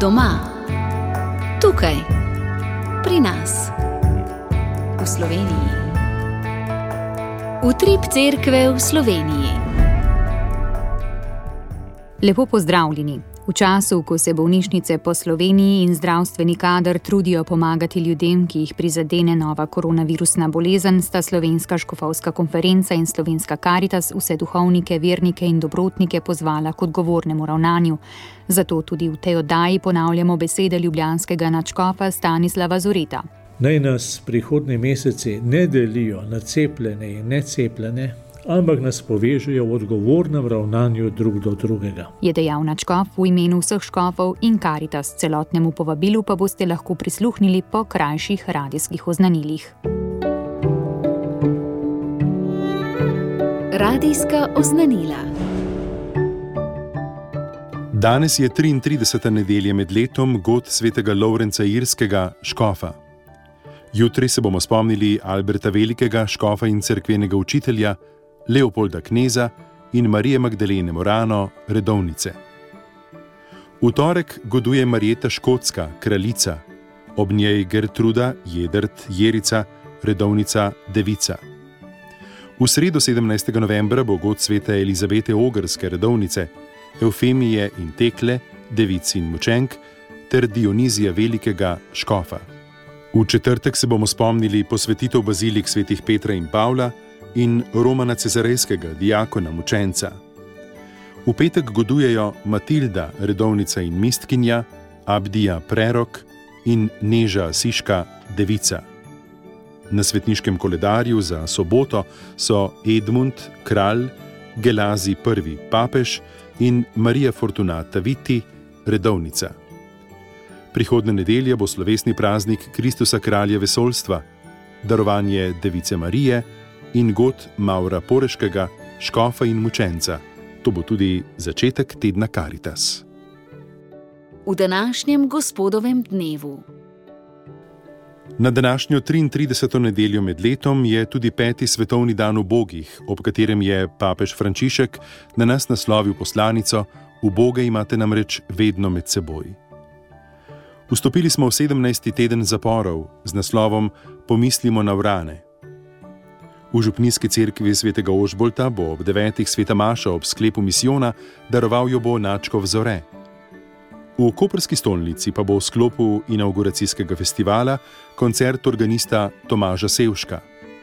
Doma, tukaj, pri nas, v Sloveniji. Utrip cerkve v Sloveniji. Lepo pozdravljeni. V času, ko se bolnišnice po Sloveniji in zdravstveni kader trudijo pomagati ljudem, ki jih prizadene nova koronavirusna bolezen, sta Slovenska škofovska konferenca in Slovenska Karitas vse duhovnike, vernike in dobrotnike pozvala k odgovornemu ravnanju. Zato tudi v tej oddaji ponavljamo besede ljubljanskega nadškofa Stanislava Zoreta. Naj nas prihodnji meseci ne delijo na cepljene in necepljene, ampak nas povežejo v odgovornem ravnanju drug do drugega. Je dejal nadškof v imenu vseh škofov in Karitas. Celotnemu povabilu pa boste lahko prisluhnili po krajših radijskih oznanilih. Radijska oznanila. Danes je 33. nedelja med letom god svetega Lovrenca Irskega, škofa. Jutri se bomo spomnili Alberta Velikega, škofa in cerkvenega učitelja, Leopolda Kneza in Marije Magdalene Morano, redovnice. V torek goduje Marjeta Škotska, kraljica, ob njej Gertruda, Jedrt, Jerica, redovnica, devica. V sredo 17. novembra bo god svete Elizabete Ogrske, redovnice, Eufemije in Tekle, devic in mučenk, ter Dionizija Velikega, škofa. V četrtek se bomo spomnili posvetitev bazilik svetih Petra in Pavla in Romana Cezarejskega, diakona, mučenca. V petek godujejo Matilda, redovnica in mistkinja, Abdija, prerok in Neža Asiška, devica. Na svetniškem koledarju za soboto so Edmund, kralj, Gelazi, prvi papež in Marija Fortunata Viti, redovnica. Prihodnje nedelje bo slovesni praznik Kristusa kralja vesoljstva, darovanje device Marije in god Maura Poreškega, škofa in mučenca. To bo tudi začetek tedna Karitas. V današnjem gospodovem dnevu. Na današnjo 33. nedeljo med letom je tudi 5. svetovni dan ubogih, ob katerem je papež Frančišek na nas naslovil poslanico: Uboge imate namreč vedno med seboj. Vstopili smo v 17. teden zaporov z naslovom Pomislimo na vrane. V župnijski cerkvi svetega Ožbolta bo ob 9. sveta maša ob sklepu misijona, daroval jo bo nadškof Zore. V koprski stolnici pa bo v sklopu inauguracijskega festivala koncert organista Tomaža Sevška.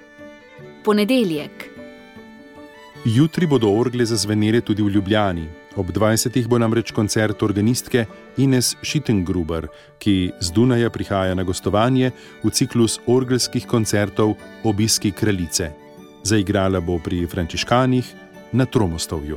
Ponedeljek. Jutri bodo orgle zazvenele tudi v Ljubljani. Ob 20. bo namreč koncert organistke Ines Schittengruber, ki z Dunaja prihaja na gostovanje v ciklus orgelskih koncertov Obiski kraljice. Zaigrala bo pri frančiškanih na Tromostovju.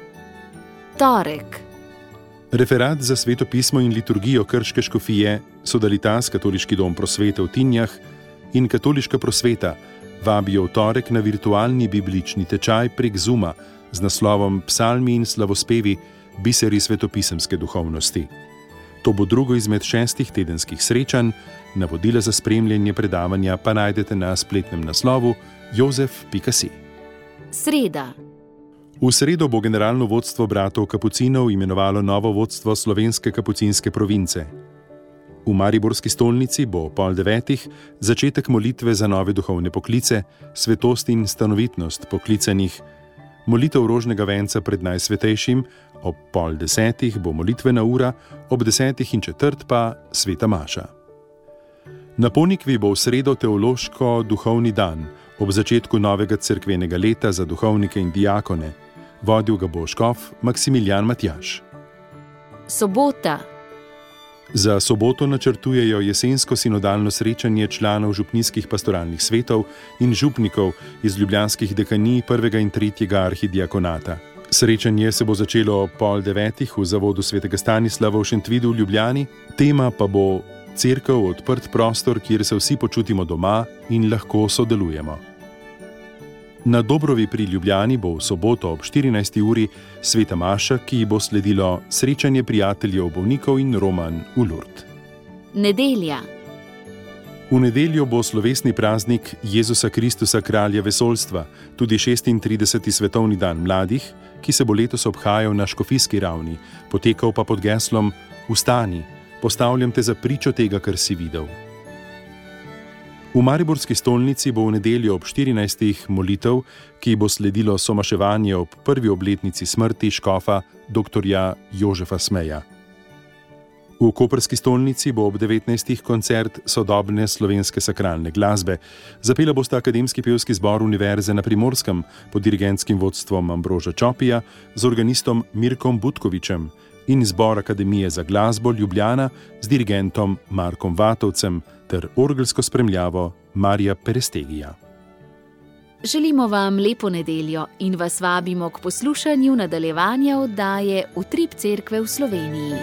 Torek. Referat za sveto pismo in liturgijo Krške škofije, Sodalitas, Katoliški dom prosvete v Tinjah in Katoliška prosveta vabijo v torek na virtualni biblični tečaj prek Zooma z naslovom Psalmi in slavospevi, biseri svetopisemske duhovnosti. To bo drugo izmed 6 tedenskih srečanj, navodila za spremljanje predavanja pa najdete na spletnem naslovu jozef.si. Sreda. V sredo bo generalno vodstvo bratov kapucinov imenovalo novo vodstvo slovenske kapucinske province. V mariborski stolnici bo ob 8:30 začetek molitve za nove duhovne poklice, svetost in stanovitnost poklicanih, molitev rožnega venca pred najsvetejšim, ob 9:30 bo molitvena ura, ob 10:15 pa sveta maša. Na Ponikvi bo v sredo teološko-duhovni dan, ob začetku novega cerkvenega leta za duhovnike in diakone. Vodil ga bo škof Maksimilijan Matjaž. Sobota. Za soboto načrtujejo jesensko sinodalno srečanje članov župnijskih pastoralnih svetov in župnikov iz ljubljanskih dekanij 1. in 3. arhidiakonata. Srečanje se bo začelo ob 8:30 v zavodu svetega Stanislava v Šentvidu v Ljubljani, tema pa bo Cerkev odprt prostor, kjer se vsi počutimo doma in lahko sodelujemo. Na Dobrovi pri Ljubljani bo v soboto ob 14. uri sveta maša, ki ji bo sledilo srečanje prijateljev bolnikov in roman v Lourdes. Nedelja. V nedeljo bo slovesni praznik Jezusa Kristusa kralja vesoljstva, tudi 36. svetovni dan mladih, ki se bo letos obhajal na škofijski ravni, potekal pa pod geslom Vstani, postavljam te za pričo tega, kar si videl. V mariborski stolnici bo v nedeljo ob 14. molitev, ki bo sledilo somaševanje ob prvi obletnici smrti škofa dr. Jožefa Smeja. V koprski stolnici bo ob 19. koncert sodobne slovenske sakralne glasbe. Zapela bosta Akademski pevski zbor Univerze na Primorskem pod dirigentskim vodstvom Ambroža Čopija z organistom Mirkom Butkovičem in zbor Akademije za glasbo Ljubljana z dirigentom Markom Vatovcem ter orgelsko spremljavo Marija Perestegija. Želimo vam lepo nedeljo in vas vabimo k poslušanju nadaljevanja oddaje Utrip cerkve v Sloveniji.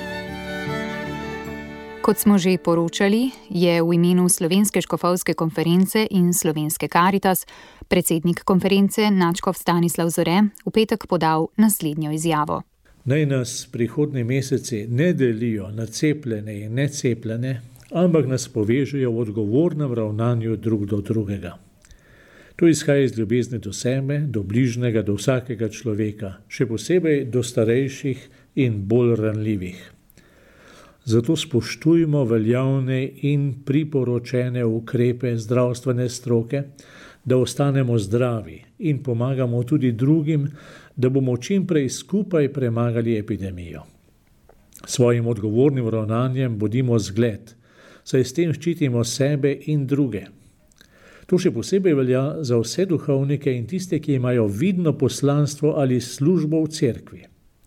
Kot smo že poročali, je v imenu Slovenske škofovske konference in Slovenske Karitas predsednik konference nadškof Stanislav Zore v petek podal naslednjo izjavo. Naj nas prihodnji meseci ne delijo na cepljene in necepljene, ampak nas povežejo v odgovornem ravnanju drug do drugega. To izhaja iz ljubezni do sebe, do bližnjega, do vsakega človeka, še posebej do starejših in bolj ranljivih. Zato spoštujmo veljavne in priporočene ukrepe zdravstvene stroke, da ostanemo zdravi in pomagamo tudi drugim, da bomo čim prej skupaj premagali epidemijo. Svojim odgovornim ravnanjem bodimo zgled, saj s tem ščitimo sebe in druge. To še posebej velja za vse duhovnike in tiste, ki imajo vidno poslanstvo ali službo v cerkvi.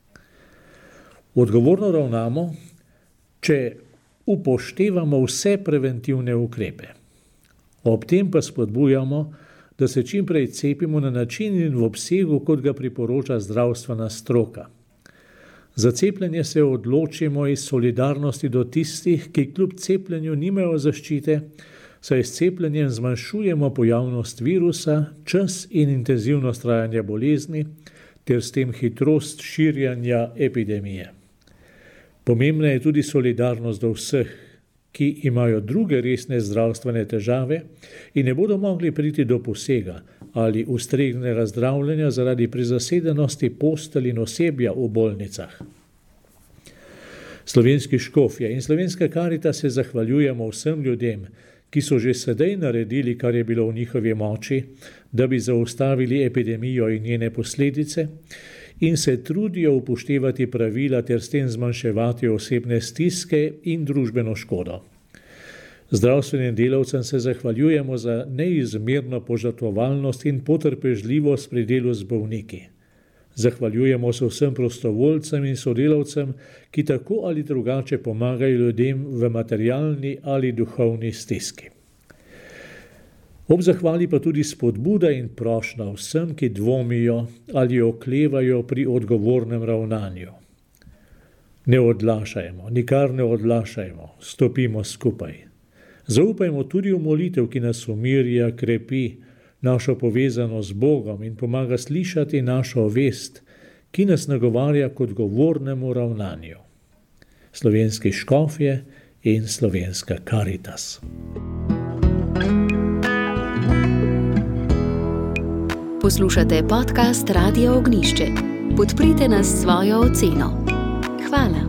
Odgovorno ravnamo, če upoštevamo vse preventivne ukrepe. Ob tem pa spodbujamo, da se čim prej cepimo na način in v obsegu, kot ga priporoča zdravstvena stroka. Za cepljenje se odločimo iz solidarnosti do tistih, ki kljub cepljenju nimajo zaščite, saj s cepljenjem zmanjšujemo pojavnost virusa, čas in intenzivnost trajanja bolezni ter s tem hitrost širjanja epidemije. Pomembna je tudi solidarnost do vseh, ki imajo druge resne zdravstvene težave in ne bodo mogli priti do posega ali ustreznega zdravljenja zaradi prezasedenosti postelj in osebja v bolnicah. Slovenski škofje in Slovenska Karitas se zahvaljujemo vsem ljudem, ki so že sedaj naredili, kar je bilo v njihovi moči, da bi zaustavili epidemijo in njene posledice in se trudijo upoštevati pravila ter s tem zmanjševati osebne stiske in družbeno škodo. Zdravstvenim delavcem se zahvaljujemo za neizmerno požrtvovalnost in potrpežljivost pri delu z bolniki. Zahvaljujemo se vsem prostovoljcem in sodelavcem, ki tako ali drugače pomagajo ljudem v materialni ali duhovni stiski. Ob zahvali pa tudi spodbuda in prošnja vsem, ki dvomijo ali oklevajo pri odgovornem ravnanju. Ne odlašajmo, nikar ne odlašajmo, stopimo skupaj. Zaupajmo tudi v molitev, ki nas umirja, krepi našo povezanost z Bogom in pomaga slišati našo vest, ki nas nagovarja k odgovornemu ravnanju. Slovenski škofje in Slovenska Karitas. Poslušate podcast Radia Ognišče. Podprite nas s svojo oceno. Hvala.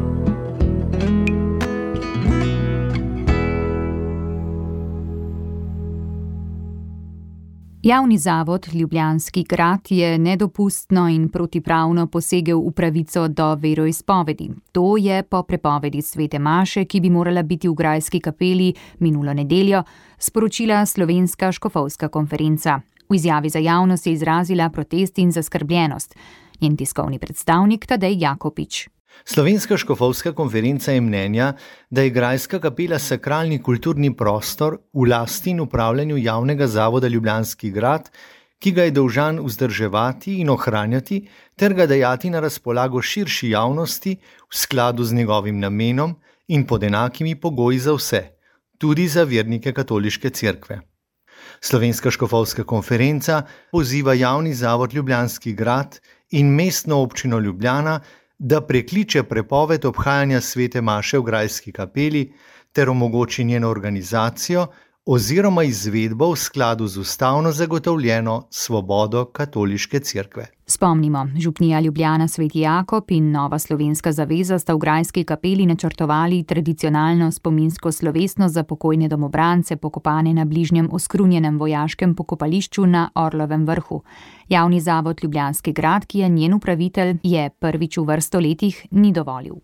Javni zavod Ljubljanski grad je nedopustno in protipravno posegel v pravico do veroizpovedi. To je po prepovedi svete maše, ki bi morala biti v grajski kapeli minulo nedeljo, sporočila Slovenska škofovska konferenca. V izjavi za javnost je izrazila protest in zaskrbljenost. Njen tiskovni predstavnik Tadej Jakopič. Slovenska škofovska konferenca je mnenja, da je grajska kapela sakralni kulturni prostor v lasti in upravljanju javnega zavoda Ljubljanski grad, ki ga je dolžan vzdrževati in ohranjati ter ga dajati na razpolago širši javnosti v skladu z njegovim namenom in pod enakimi pogoji za vse, tudi za vernike katoliške cerkve. Slovenska škofovska konferenca poziva javni zavod Ljubljanski grad in mestno občino Ljubljana, da prekliče prepoved obhajanja svete maše v grajski kapeli ter omogoči njeno organizacijo oziroma izvedbo v skladu z ustavno zagotovljeno svobodo katoliške cerkve. Spomnimo, župnija Ljubljana Sveti Jakob in Nova slovenska zaveza sta v grajski kapeli načrtovali tradicionalno spominsko slovesnost za pokojne domobrance, pokopane na bližnjem oskrunjenem vojaškem pokopališču na Orlovem vrhu. Javni zavod Ljubljanski grad, ki je njen upravitelj, je prvič v vrsto letih ni dovolil.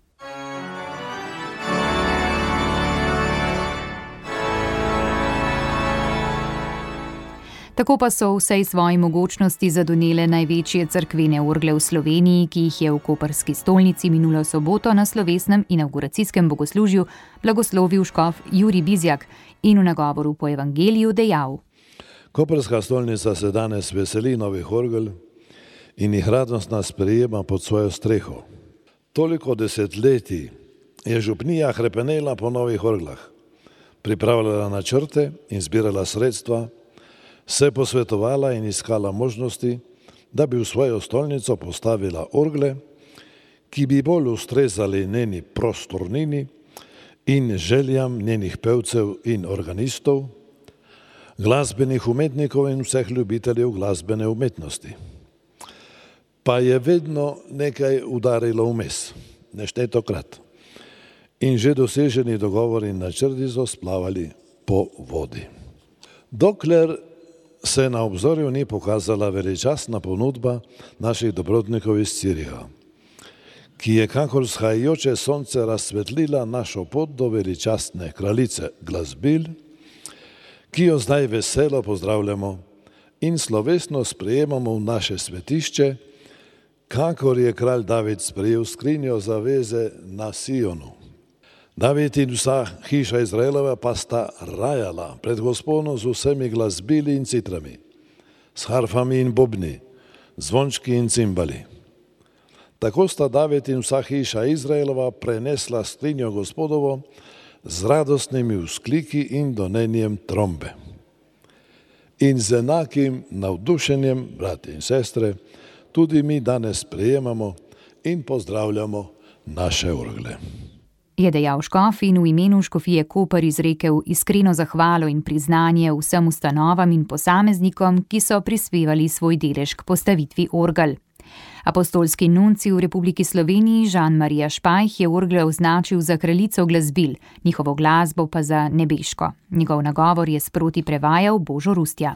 Tako pa so vsej svoji mogočnosti zadonele največje cerkvene orgle v Sloveniji, ki jih je v koprski stolnici minulo soboto na slovesnem inavguracijskem bogoslužju blagoslovil škof Jurij Bizjak in v nagovoru po evangeliju dejal: Koprska stolnica se danes veseli novih orgel in jih radostno sprejema pod svojo streho. Toliko desetletij je župnija hrepenela po novih orglah, pripravljala načrte in zbirala sredstva, se posvetovala in iskala možnosti, da bi v svojo stolnico postavila orgle, ki bi bolj ustrezali njeni prostornini in željam njenih pevcev in organistov, glasbenih umetnikov in vseh ljubiteljev glasbene umetnosti. Pa je vedno nekaj udarilo vmes, neštetokrat, in že doseženi dogovori in načrti so splavali po vodi. Dokler se na obzorju ni pokazala veličastna ponudba naših dobrotnikov iz Ciriha, ki je kakor vzhajajoče sonce razsvetlila našo pot do veličastne kraljice glasbil, ki jo zdaj veselo pozdravljamo in slovesno sprejemamo v naše svetišče, kakor je kralj David sprejel skrinjo zaveze na Sionu. David in vsa hiša Izraelova pa sta rajala pred Gospodom z vsemi glasbili in citrami, s harfami in bobni, zvončki in cimbali. Tako sta David in vsa hiša Izraelova prenesla skrinjo Gospodovo z radostnimi vzkliki in donenjem trombe. In z enakim navdušenjem, brati in sestre, tudi mi danes sprejemamo in pozdravljamo naše orgle. Je dejal škof in v imenu škofije Koper izrekel iskreno zahvalo in priznanje vsem ustanovam in posameznikom, ki so prispevali svoj delež k postavitvi orgel. Apostolski nuncij v Republiki Sloveniji Žan-Marija Špajh je orgle označil za kraljico glasbil, njihovo glasbo pa za nebeško. Njegov nagovor je sproti prevajal Božo Rustja.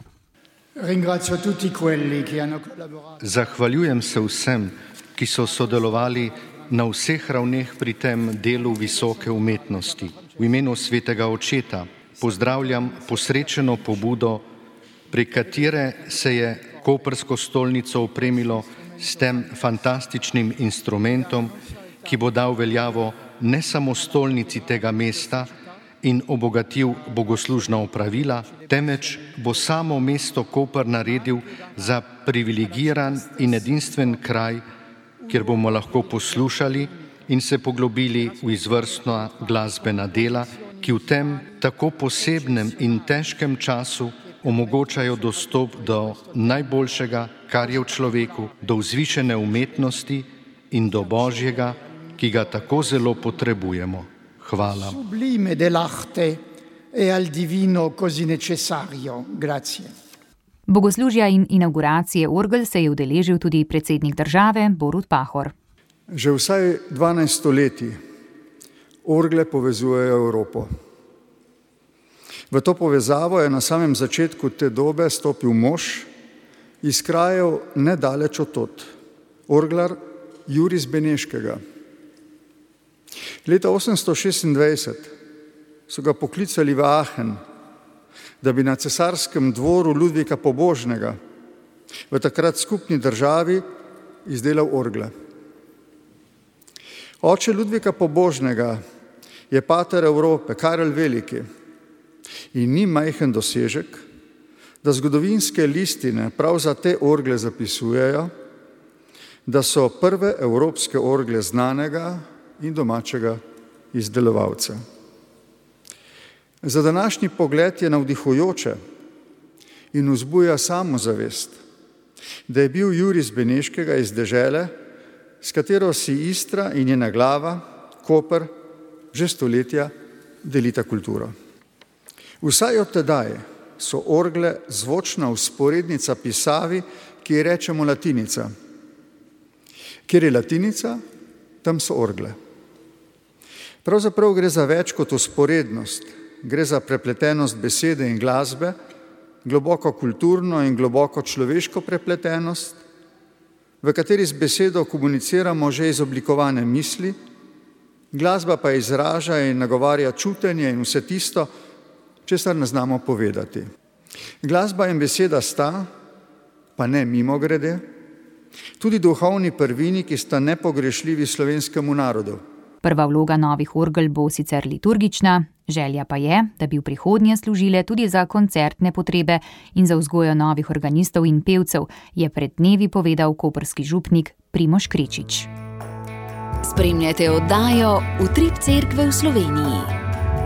Zahvaljujem se vsem, ki so sodelovali na vseh ravneh pri tem delu visoke umetnosti. V imenu svetega očeta pozdravljam posrečeno pobudo, pri katere se je koprsko stolnico opremilo s tem fantastičnim instrumentom, ki bo dal veljavo ne samo stolnici tega mesta in obogatil bogoslužna opravila, temveč bo samo mesto Koper naredil za privilegiran in edinstven kraj, kjer bomo lahko poslušali in se poglobili v izvrstna glasbena dela, ki v tem tako posebnem in težkem času omogočajo dostop do najboljšega, kar je v človeku, do vzvišene umetnosti in do Božjega, ki ga tako zelo potrebujemo. Hvala. Sublime dell'arte e al divino così necessario. Grazie. Bogoslužja in inauguracije orgel se je udeležil tudi predsednik države Borut Pahor. Že vsaj 12 stoletij orgle povezujejo Evropo. V to povezavo je na samem začetku te dobe stopil mož iz krajev nedaleč od tod, orglar Jurij z Beneškega. Leta 826 so ga poklicali v Aachen, da bi na cesarskem dvoru Ludvika Pobožnega v takrat skupni državi izdelal orgle. Oče Ludvika Pobožnega je pater Evrope, Karel Veliki, in ni majhen dosežek, da zgodovinske listine prav za te orgle zapisujejo, da so prve evropske orgle znanega in domačega izdelovalca. Za današnji pogled je navdihujoče in vzbuja samozavest, da je bil Jurij z Beneškega iz dežele, s katero si Istra in njena glava, Koper, že stoletja delita kulturo. Vsaj od tedaj so orgle zvočna vzporednica pisavi, ki ji rečemo latinica, Kjer je latinica, tam so orgle. Pravzaprav gre za več kot vzporednost, gre za prepletenost besede in glasbe, globoko kulturno in globoko človeško prepletenost, v kateri z besedo komuniciramo že izoblikovane misli, glasba pa izraža in nagovarja čutenje in vse tisto, česar ne znamo povedati. Glasba in beseda sta, pa ne mimogrede, tudi duhovni prvini, ki sta nepogrešljivi slovenskemu narodu. Prva vloga novih orgel bo sicer liturgična, želja pa je, da bi v prihodnje služile tudi za koncertne potrebe in za vzgojo novih organistov in pevcev, je pred dnevi povedal koprski župnik Primož Krečič. Spremljate oddajo Utrip cerkve v Sloveniji.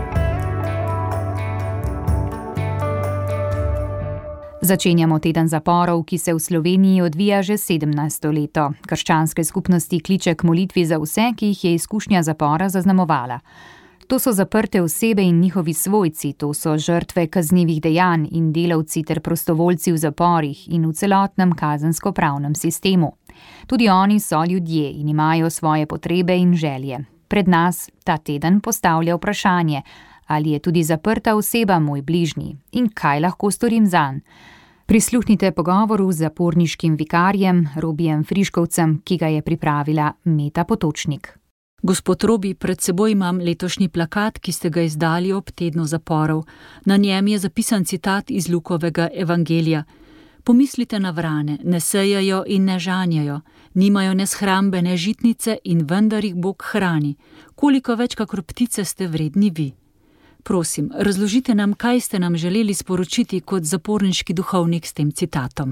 Začenjamo teden zaporov, ki se v Sloveniji odvija že 17. leto. Krščanske skupnosti kliče k molitvi za vse, ki jih je izkušnja zapora zaznamovala. To so zaprte osebe in njihovi svojci, to so žrtve kaznivih dejanj in delavci ter prostovoljci v zaporih in v celotnem kazensko-pravnem sistemu. Tudi oni so ljudje in imajo svoje potrebe in želje. Pred nas ta teden postavlja vprašanje, ali je tudi zaprta oseba moj bližnji in kaj lahko storim zanj. Prisluhnite pogovoru z zaporniškim vikarjem Robijem Friškovcem, ki ga je pripravila Meta Potočnik. Gospod Robi, pred seboj imam letošnji plakat, ki ste ga izdali ob tednu zaporov. Na njem je zapisan citat iz Lukovega evangelija. Pomislite na vrane, ne sejajo in ne žanjajo, nimajo ne shrambe, ne žitnice in vendar jih Bog hrani. Koliko več kakor ptice ste vredni vi? Prosim, razložite nam, kaj ste nam želeli sporočiti kot zaporniški duhovnik s tem citatom.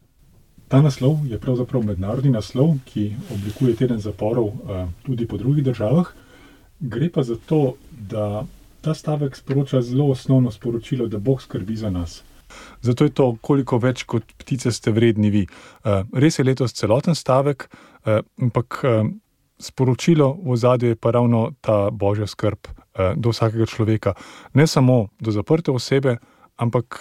Ta naslov je pravzaprav mednarodni naslov, ki oblikuje teden zaporov tudi po drugih državah. Gre pa za to, da ta stavek sporoča zelo osnovno sporočilo, da Bog skrbi za nas. Zato je to, koliko več kot ptice ste vredni vi. Res je letos celoten stavek, ampak sporočilo v ozadju je pa ravno ta božja skrb do vsakega človeka. Ne samo do zaprte osebe, ampak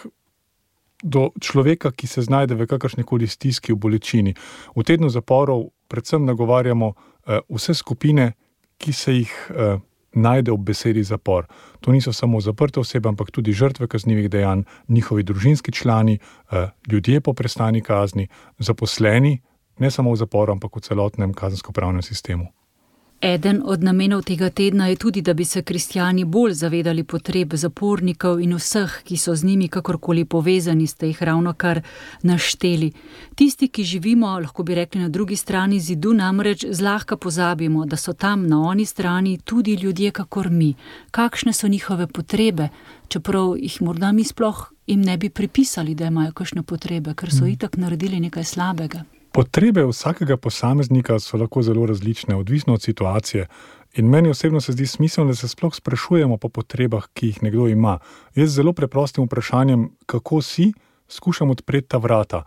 do človeka, ki se znajde v kakršnikoli stiski, v bolečini. V tednu zaporov predvsem nagovarjamo vse skupine, ki se jih najde ob besedi zapor. To niso samo zaprte osebe, ampak tudi žrtve kaznivih dejanj, njihovi družinski člani, ljudje po prestani kazni, zaposleni, ne samo v zaporu, ampak v celotnem kazensko-pravnem sistemu. Eden od namenov tega tedna je tudi, da bi se kristjani bolj zavedali potreb zapornikov in vseh, ki so z njimi kakorkoli povezani, ste jih ravnokar našteli. Tisti, ki živimo, lahko bi rekli na drugi strani zidu, namreč zlahka pozabimo, da so tam na oni strani tudi ljudje kakor mi. Kakšne so njihove potrebe, čeprav jih morda mi sploh jim ne bi pripisali, da imajo kakšne potrebe, ker so itak naredili nekaj slabega. Potrebe vsakega posameznika so lahko zelo različne, odvisno od situacije. In meni osebno se zdi smiselno, da se sploh sprašujemo po potrebah, ki jih nekdo ima. Jaz zelo preprostim vprašanjem, kako si, skušam odpreti ta vrata.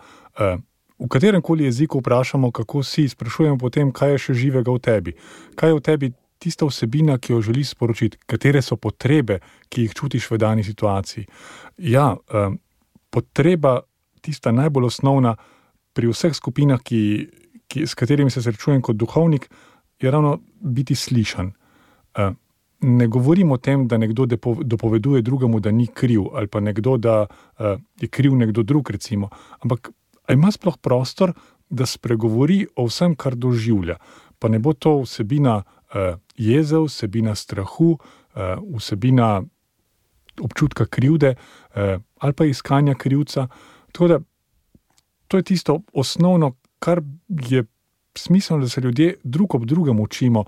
V katerem koli jeziku vprašamo, kako si, sprašujemo potem, kaj je še živega v tebi. Kaj je v tebi tista vsebina, ki jo želiš sporočiti, katere so potrebe, ki jih čutiš v dani situaciji. Ja, potreba, tista najbolj osnovna, pri vseh skupinah, s katerimi se srečujem kot duhovnik, je ravno biti slišan. Ne govorim o tem, da nekdo dopoveduje drugemu, da ni kriv, ali pa nekdo, da je kriv nekdo drug, recimo. Ampak ima sploh prostor, da spregovori o vsem, kar doživlja. Pa ne bo to vsebina jeze, vsebina strahu, vsebina občutka krivde ali pa iskanja krivca. Tako da to je tisto osnovno, kar je smiselno, da se ljudje drug ob drugem učimo,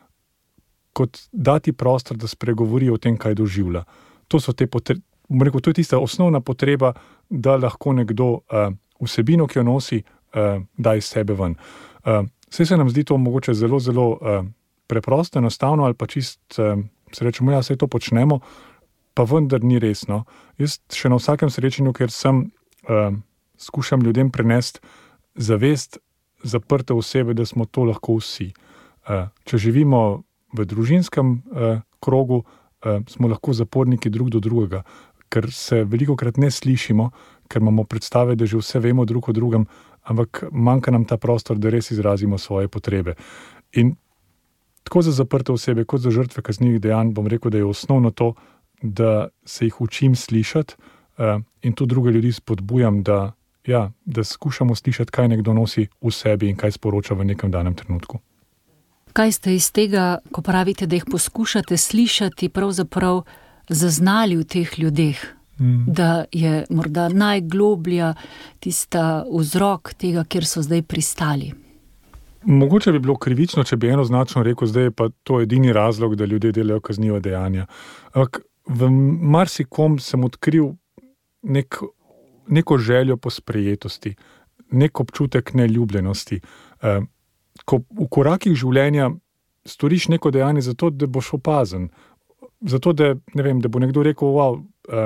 kot dati prostor, da spregovori o tem, kaj doživlja. To so to je tista osnovna potreba, da lahko nekdo vsebino, ki jo nosi, da iz sebe ven. Saj se nam zdi to mogoče zelo, zelo preprosto, enostavno ali pa čist, se rečemo, ja, saj to počnemo, pa vendar ni resno. Jaz še na vsakem srečanju, ker sem skušam ljudem prenesti zavest zaprte osebe, da smo to lahko vsi. Če živimo v družinskem krogu, smo lahko zaporniki drug do drugega, ker se velikokrat ne slišimo, ker imamo predstave, da že vse vemo drug o drugem, ampak manjka nam ta prostor, da res izrazimo svoje potrebe. In tako za zaprte osebe, kot za žrtve kaznivih dejanj, bom rekel, da je osnovno to, da se jih učim slišati in tu druge ljudi spodbujam, da skušamo slišati, kaj nekdo nosi v sebi in kaj sporoča v nekem danem trenutku. Kaj ste iz tega, ko pravite, da jih poskušate slišati, pravzaprav zaznali v teh ljudeh? Da je morda najgloblja tista vzrok tega, kjer so zdaj pristali? Mogoče bi bilo krivično, če bi enoznačno rekel, zdaj je pa to edini razlog, da ljudje delajo kazniva dejanja. Ampak v marsikom sem odkril neko željo po sprejetosti, nek občutek neljubljenosti. Ko v korakih življenja storiš neko dejanje zato, da boš opazen, zato, da, ne vem, da bo nekdo rekel, wow,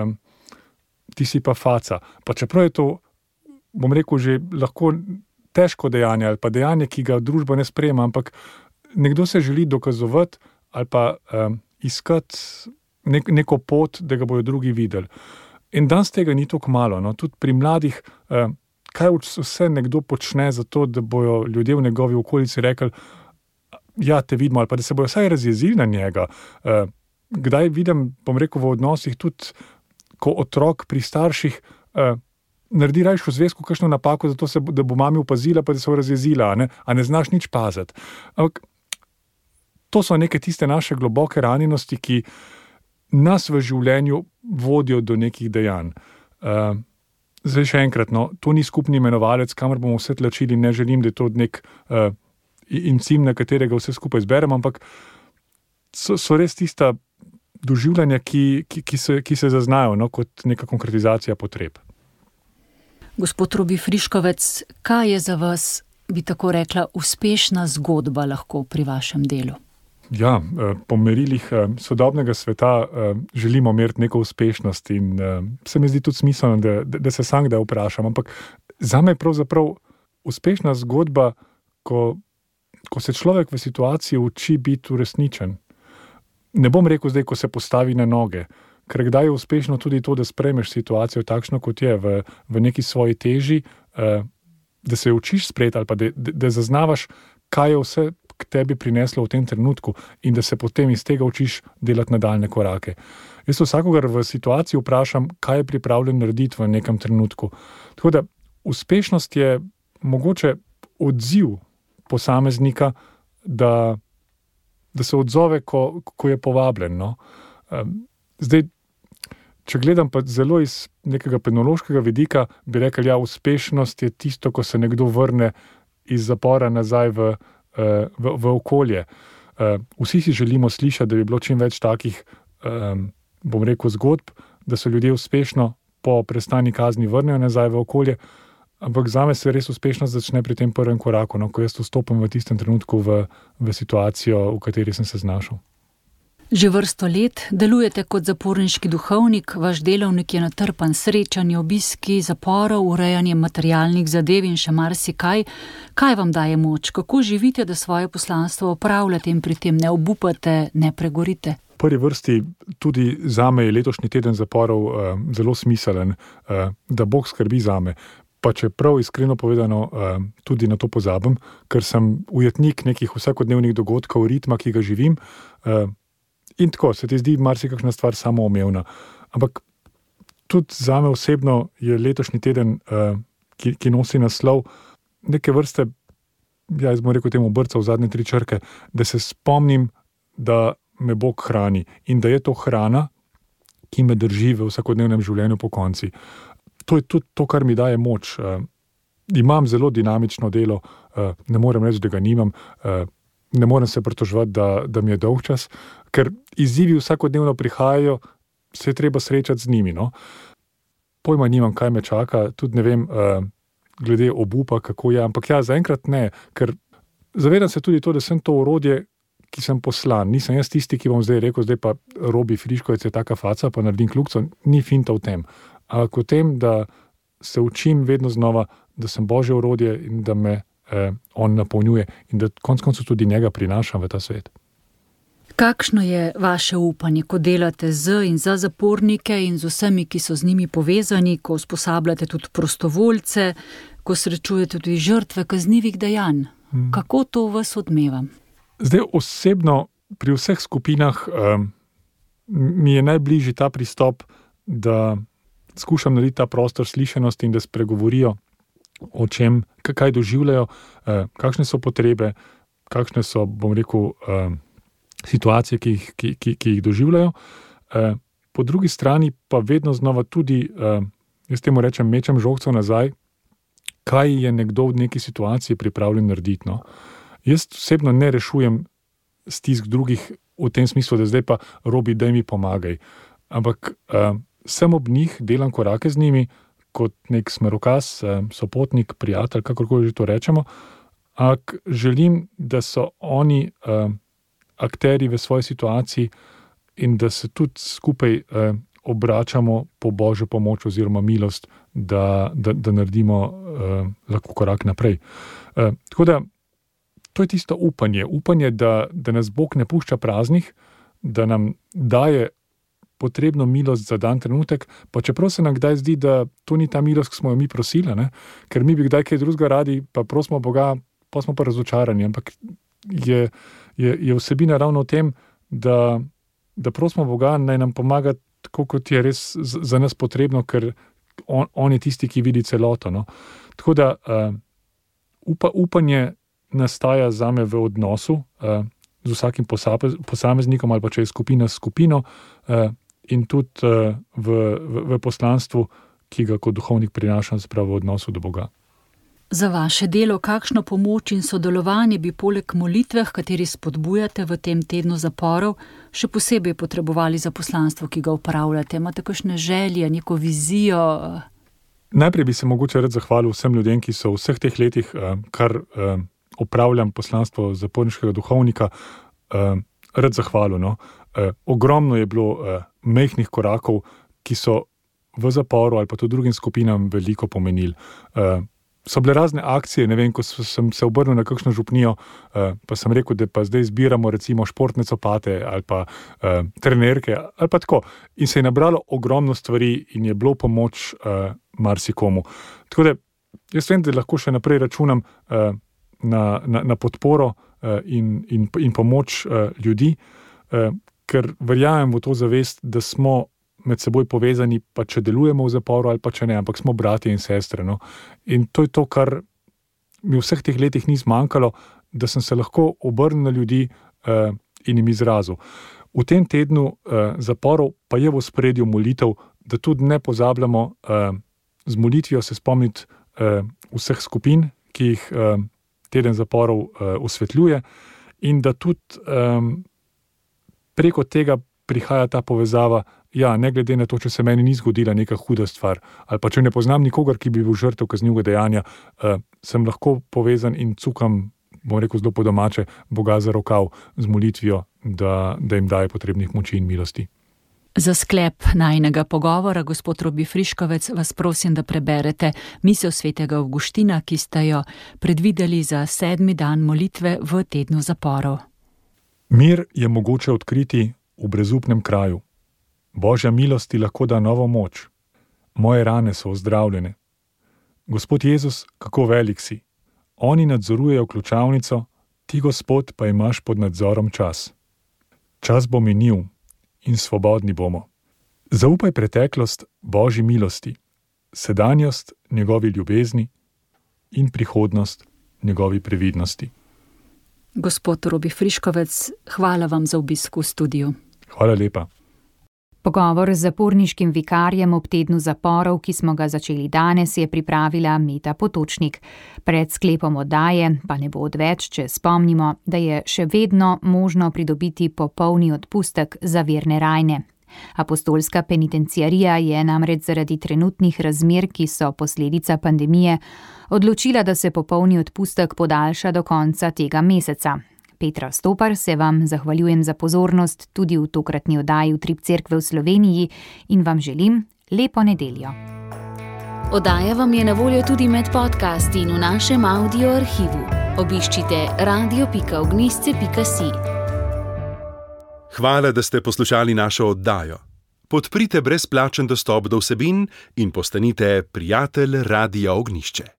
ti si pa faca. Pa čeprav je to, bom rekel, že lahko težko dejanje ali pa dejanje, ki ga družba ne sprejema, ampak nekdo se želi dokazovati ali pa iskati neko pot, da ga bojo drugi videli. In danes tega ni tako malo. No? Tudi pri mladih, kaj vse nekdo počne za to, da bojo ljudje v njegovi okolici rekli, ja, te vidimo, ali pa da se bojo vsaj razjezili na njega. Kdaj vidim, bom rekel, v odnosih tudi, ko otrok pri starših naredi rajš v zvezku kakšno napako, zato da bo mami opazila, pa da se bo razjezila, a ne znaš nič paziti. Ampak to so neke tiste naše globoke ranjenosti, ki nas v življenju vodijo do nekih dejanj. Zdaj še enkrat, to ni skupni imenovalec, kamor bomo vse tlačili, ne želim, da je to nek incim, na katerega vse skupaj zberemo, ampak so res tista doživljanja, ki se zaznajo kot neka konkretizacija potreb. Gospod Robi Friškovec, kaj je za vas, bi tako rekla, uspešna zgodba lahko pri vašem delu? Ja, po merilih sodobnega sveta želimo imeti neko uspešnost in se mi zdi tudi smiselno, da se sam kdaj vprašam, ampak zame je pravzaprav uspešna zgodba, ko se človek v situaciji uči biti uresničen. Ne bom rekel zdaj, ko se postavi na noge, ker kdaj je uspešno tudi to, da sprejmeš situacijo takšno, kot je, v neki svoji teži, da se učiš sprejeti ali pa da zaznavaš, kaj je vse k tebi prineslo v tem trenutku in da se potem iz tega učiš delati nadaljne korake. Jaz vsakogar v situaciji vprašam, kaj je pripravljen narediti v nekem trenutku. Tako da uspešnost je mogoče odziv posameznika, da se odzove, ko je povabljen. Zdaj, če gledam pa zelo iz nekega penološkega vidika, bi rekel, ja, uspešnost je tisto, ko se nekdo vrne iz zapora nazaj v okolje. Vsi si želimo slišati, da bi bilo čim več takih, bom rekel, zgodb, da so ljudje uspešno po prestani kazni vrnejo nazaj v okolje, ampak zame se res uspešnost začne pri tem prvem koraku, ko jaz vstopim v tistem trenutku v situacijo, v kateri sem se znašel. Že vrsto let delujete kot zaporniški duhovnik, vaš delovnik je natrpan srečanje, obiski, zaporov, urejanje materialnih zadev in še marsikaj. Kaj vam daje moč? Kako živite, da svoje poslanstvo opravljate in pri tem ne obupate, ne pregorite? V prvi vrsti tudi zame je letošnji teden zaporov zelo smiselen, da Bog skrbi zame. Pa čeprav iskreno povedano tudi na to pozabim, ker sem ujetnik nekih vsakodnevnih dogodkov, ritma, ki ga živim, in tako, se ti zdi marsikakšna stvar samoumevna. Ampak tudi zame osebno je letošnji teden, ki nosi naslov, neke vrste, jaz bom rekel temu brca v zadnje 3 črke, da se spomnim, da me Bog hrani in da je to hrana, ki me drži v vsakodnevnem življenju po konci. To je tudi to, kar mi daje moč. Imam zelo dinamično delo, ne morem reči, da ga nimam, ne morem se pritoževati, da mi je dolg čas, ker izzivi vsakodnevno prihajajo, se je treba srečati z njimi. Pojma nimam, kaj me čaka, tudi ne vem, glede obupa, kako je, ampak ja, zaenkrat ne, ker zavedam se tudi to, da sem to orodje, ki sem poslan. Nisem jaz tisti, ki bom zdaj rekel, zdaj pa Robi Friškovec je taka faca, pa naredim kljukico, ni finta v tem. Ampak v tem, da se učim vedno znova, da sem Božje orodje in da me on napolnjuje in da konec koncev tudi njega prinašam v ta svet. Kakšno je vaše upanje, ko delate z in za zapornike in z vsemi, ki so z njimi povezani, ko usposabljate tudi prostovoljce, ko srečujete tudi žrtve kaznivih dejanj. Kako to vas odmeva? Zdaj osebno pri vseh skupinah mi je najbližji ta pristop, da skušam narediti ta prostor slišanosti in da spregovorijo o čem, kaj doživljajo, kakšne so potrebe, kakšne so, bom rekel, situacije, ki jih doživljajo. Po drugi strani pa vedno znova tudi, jaz temu rečem, mečem žogco nazaj, kaj je nekdo v neki situaciji pripravljen narediti. No? Jaz osebno ne rešujem stisk drugih v tem smislu, da zdaj pa Robi, daj mi pomagaj. Ampak sem ob njih, delam korake z njimi, kot nek smerokaz, sopotnik, prijatelj, kakorkoli že to rečemo, ampak želim, da so oni akterji v svoji situaciji in da se tudi skupaj obračamo po Božjo pomoč oziroma milost, da naredimo lahko korak naprej. Tako da, to je tisto upanje, da nas Bog ne pušča praznih, da nam daje potrebno milost za dan trenutek, pa čeprav se nam kdaj zdi, da to ni ta milost, ki smo jo mi prosili, ne? Ker mi bi kdaj kaj drugega radi, pa prosimo Boga, pa smo pa razočarani, ampak je vsebina ravno v tem, da prosimo Boga, naj nam pomaga tako, kot je res za nas potrebno, ker on je tisti, ki vidi celoto. No? Tako da upanje nastaja zame v odnosu z vsakim posameznikom ali pa če je skupina s skupino in tudi v poslanstvu, ki ga kot duhovnik prinašam, spravo v odnosu do Boga. Za vaše delo, kakšno pomoč in sodelovanje bi poleg molitve, kateri spodbujate v tem tednu zaporov, še posebej potrebovali za poslanstvo, ki ga upravljate? Imate kakšne želje, neko vizijo? Najprej bi se mogoče rad zahvalil vsem ljudem, ki so v vseh teh letih, kar opravljam poslanstvo zaporniškega duhovnika, rad zahvalil. No? Ogromno je bilo majhnih korakov, ki so v zaporu ali pa tudi drugim skupinam veliko pomenili. So bile razne akcije, ne vem, ko sem se obrnil na kakšno župnijo, pa sem rekel, da pa zdaj zbiramo recimo športne copate ali pa trenerke ali pa tako. In se je nabralo ogromno stvari in je bilo pomoč marsikomu. Tako da jaz vem, da lahko še naprej računam na podporo in pomoč ljudi, ker verjamem v to zavest, da smo med seboj povezani, pa če delujemo v zaporu ali pa če ne, ampak smo bratje in sestre. No? In to je to, kar mi v vseh teh letih ni zmanjkalo, da sem se lahko obrnil na ljudi in jim izrazil. V tem tednu zaporov pa je v ospredju molitev, da tudi ne pozabljamo z molitvijo se spomniti vseh skupin, ki jih teden zaporov osvetljuje in da tudi preko tega prihaja ta povezava, ja, ne glede na to, če se meni ni zgodila neka huda stvar, ali pa če ne poznam nikogar, ki bi bil žrtev kaznivega dejanja, sem lahko povezan in cukam, bom rekel zelo po domače, Boga za rokav z molitvijo, da jim daje potrebnih moči in milosti. Za sklep najinega pogovora, gospod Robi Friškovec, vas prosim, da preberete misel svetega Avguština, ki ste jo predvideli za 7. dan molitve v tednu zaporov. Mir je mogoče odkriti v brezupnem kraju. Božja milost ti lahko da novo moč. Moje rane so ozdravljene. Gospod Jezus, kako velik si. Oni nadzorujejo ključavnico, ti, Gospod, pa imaš pod nadzorom čas. Čas bo minil in svobodni bomo. Zaupaj preteklost Božji milosti, sedanjost njegovi ljubezni in prihodnost njegovi previdnosti. Gospod Robi Friškovec, hvala vam za obisk v studiu. Hvala lepa. Pogovor z zaporniškim vikarjem ob tednu zaporov, ki smo ga začeli danes, je pripravila Meta Potočnik. Pred sklepom oddaje pa ne bo odveč, če spomnimo, da je še vedno možno pridobiti popolni odpustek za verne rajne. Apostolska penitenciarija je namreč zaradi trenutnih razmer, ki so posledica pandemije, odločila, da se popolni odpustek podaljša do konca tega meseca. Petra Stopar se vam zahvaljujem za pozornost tudi v tokratni oddaji Utrip Cerkve v Sloveniji in vam želim lepo nedeljo. Oddaja vam je na voljo tudi med podcasti in v našem audio arhivu. Obiščite radio.ognisce.si. Hvala, da ste poslušali našo oddajo. Podprite brezplačen dostop do vsebin in postanite prijatelj Radia Ognjišče.